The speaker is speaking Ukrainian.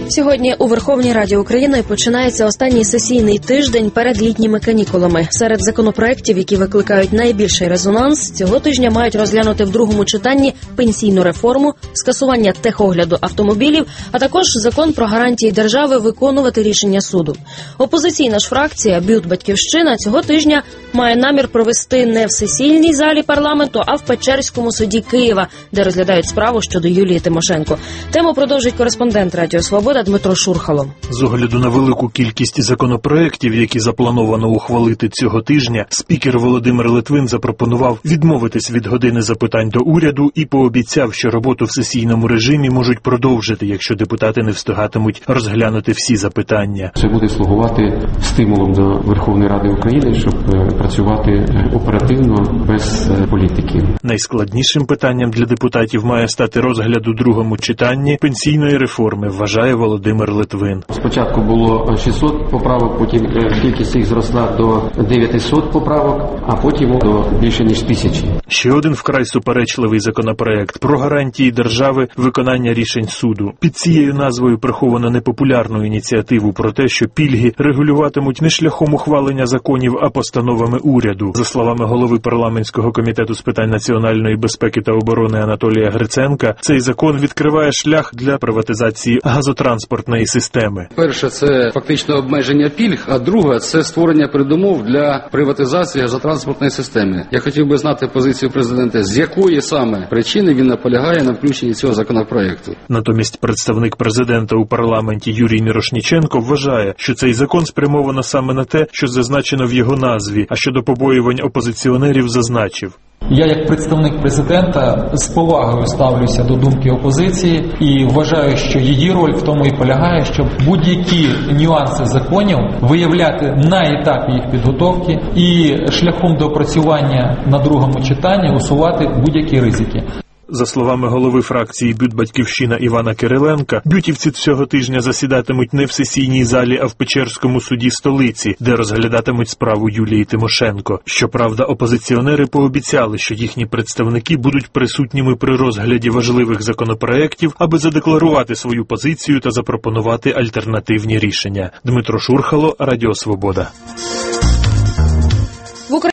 Сьогодні у Верховній Раді України починається останній сесійний тиждень перед літніми канікулами. Серед законопроєктів, які викликають найбільший резонанс, цього тижня мають розглянути в другому читанні пенсійну реформу, скасування техогляду автомобілів, а також закон про гарантії держави виконувати рішення суду. Опозиційна ж фракція «БЮТ Батьківщина» цього тижня має намір провести не в сесійній залі парламенту, а в Печерському суді Києва, де розглядають справу щодо Юлії Тимошенко. Тему продовжить кореспондент Радіо Свобода Дмитро Шурхало. З огляду на велику кількість законопроєктів, які заплановано ухвалити цього тижня, спікер Володимир Литвин запропонував відмовитись від години запитань до уряду і пообіцяв, що роботу в сесійному режимі можуть продовжити, якщо депутати не встигатимуть розглянути всі запитання. Це буде слугувати стимулом до Верховної Ради України, щоб працювати оперативно, без політики. Найскладнішим питанням для депутатів має стати розгляд у другому читанні пенсійної реформи, вважає Володимир Литвин. Спочатку було 600 поправок, потім кількість їх зросла до 900 поправок, а потім до більше ніж 1000. Ще один вкрай суперечливий законопроект про гарантії держави виконання рішень суду. Під цією назвою приховано непопулярну ініціативу про те, що пільги регулюватимуть не шляхом ухвалення законів, а постановами уряду. За словами голови парламентського комітету з питань національної безпеки та оборони Анатолія Гриценка, цей закон відкриває шлях для приватизації газотранспортної системи. Перше – це фактично обмеження пільг, а друге – це створення передумов для приватизації газотранспортної системи. Я хотів би знати позицію президента, з якої саме причини він наполягає на включенні цього законопроекту. Натомість представник президента у парламенті Юрій Мірошніченко вважає, що цей закон спрямовано саме на те, що зазначено в його назві, а щодо побоювань опозиціонерів зазначив. Я як представник президента з повагою ставлюся до думки опозиції і вважаю, що її роль в тому і полягає, щоб будь-які нюанси законів виявляти на етапі їх підготовки і шляхом доопрацювання на другому читанні усувати будь-які ризики. За словами голови фракції «БЮТ Батьківщина» Івана Кириленка, бютівці цього тижня засідатимуть не в сесійній залі, а в Печерському суді столиці, де розглядатимуть справу Юлії Тимошенко. Щоправда, опозиціонери пообіцяли, що їхні представники будуть присутніми при розгляді важливих законопроєктів, аби задекларувати свою позицію та запропонувати альтернативні рішення. Дмитро Шурхало, Радіо Свобода.